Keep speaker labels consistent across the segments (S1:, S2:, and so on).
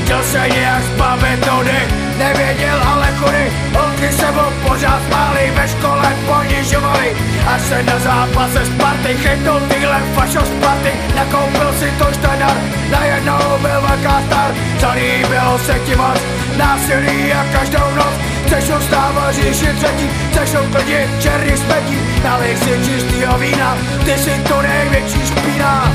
S1: chtěl se nějak zbavit nudy, nevěděl ale kudy, holky se mu pořád smály, ve škole ponižovali, až se na zápase Sparty chytnul týlem fašo Sparty, nakoupil si to štandard, najednou byl velká star, zalíbilo se ti moc, násilí a každou noc, chceš ustávat říši třetí, chceš uklidit černý smetí, nalej si čistýho vína, ty si tu největší špína.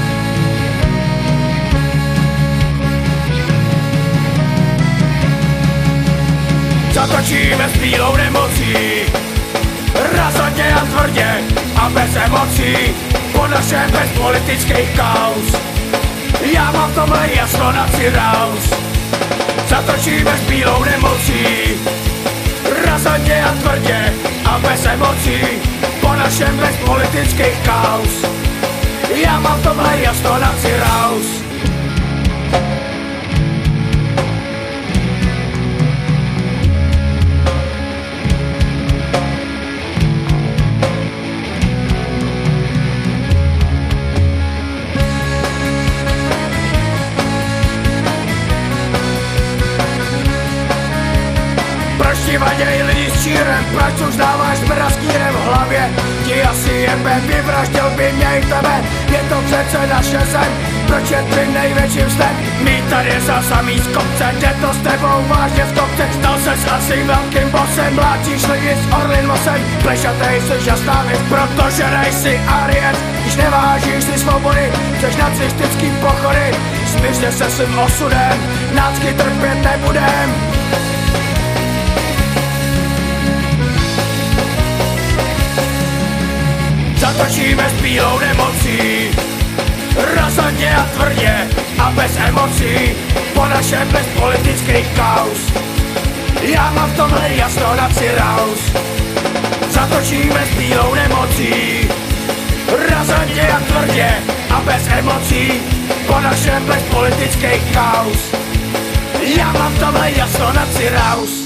S1: Zatočíme s bílou nemocí, razantně a tvrdě a bez emocí, po našem bez politických kauz. Já mám v tomhle jasno na Ciraus. Zatočíme s bílou nemocí, razantně a tvrdě a bez emocí, po našem bez politických kauz. Já mám v tomhle jasno na Ciraus. Proč ti vaděj lidi s čírem, proč už dáváš zbra s kýrem v hlavě? Ti asi jebe, vyvraždil by mě i tebe, je to přece naše zem, proč je tvým největším snem? Mít tady za samý z kopce, jde to s tebou vážně v kopce, stal ses asi velkým bosem, mlátíš lidi s Orlin mosem, plešatej jsi žasná věc, protože nejsi Ariec, když nevážíš si svobody, chceš nacistický pochody, smířně se svým osudem, nácky trpět nebudem. Zatočíme s bílou nemocí, razantně a tvrdě a bez emocí, po našem bez politických kauz. Já mám v tomhle jasno na Ciraus. Zatočíme s bílou nemocí, razantně a tvrdě a bez emocí, po našem bez politických kauz. Já mám v tomhle jasno na Ciraus.